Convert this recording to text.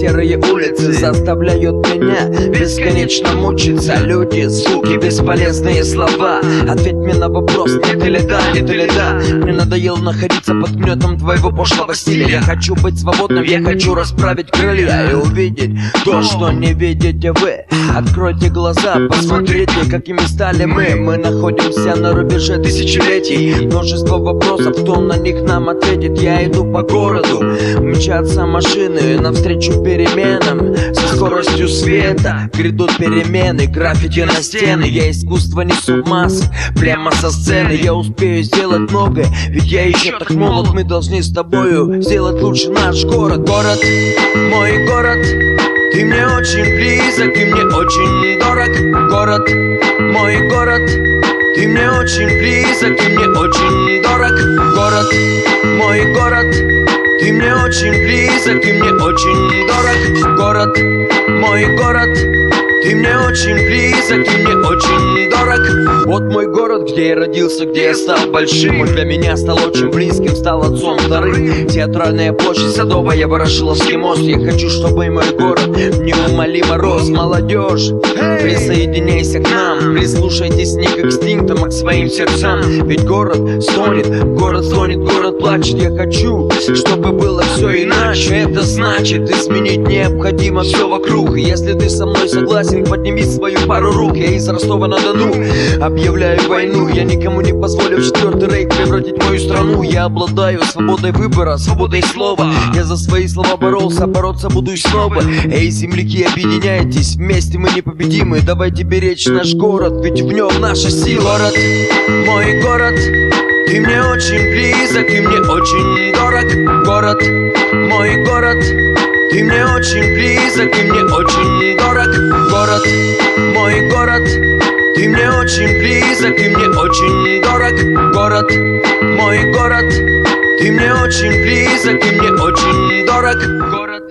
серые улицы заставляют меня бесконечно мучиться. Люди, звуки, бесполезные слова. Ответь мне на вопрос, нет или да, нет или да. Мне надоело находиться под гнетом твоего пошлого стиля. Я хочу быть свободным, я хочу расправить крылья и увидеть то, что не видите вы. Откройте глаза, посмотрите, какими стали мы. Мы находимся на рубеже тысячелетий. Множество вопросов, кто на них нам ответит. Я иду по городу, мчатся машины навстречу переменам. Со скоростью света грядут перемены. Граффити на стены, я искусство несу в массах. Прямо со сцены я успею сделать многое, ведь я еще так молод. Мы должны с тобою сделать лучше наш город. Город, мой город, ты мне очень близок, ты мне очень дорог. Город, мой город, ты мне очень близок, ты мне очень дорог. Город, мой город, ты мне очень близок, ты мне очень дорог. Город, мой город, ты мне очень близок, ты мне очень дорог. Вот мой город, где я родился, где я стал большим. Он для меня стал очень близким, стал отцом вторым. Театральная площадь, Садовая, Ворошиловский мост. Я хочу, чтобы мой город неумолимо рос. Молодежь, присоединяйся к нам, прислушайтесь не к инстинктам, а к своим сердцам. Ведь город стонет, город плачет. Я хочу, чтобы было все иначе. Это значит, изменить необходимо все вокруг. Если ты со мной согласен, подними свою пару рук. Я из Ростова-на-Дону объявляю войну. Я никому не позволю в четвертый рейх превратить мою страну. Я обладаю свободой выбора, свободой слова. Я за свои слова боролся, бороться буду и снова. Эй, земляки, объединяйтесь, вместе мы непобедимы. Давайте беречь наш город, ведь в нем наша сила. Город, мой город, ты мне очень близок, ты мне очень дорог. Город, мой город, ты мне очень близок, ты мне очень дорог. Город, мой город, ты мне очень близок, ты мне очень дорог. Город, мой город, ты мне очень близок, ты мне очень дорог. Город.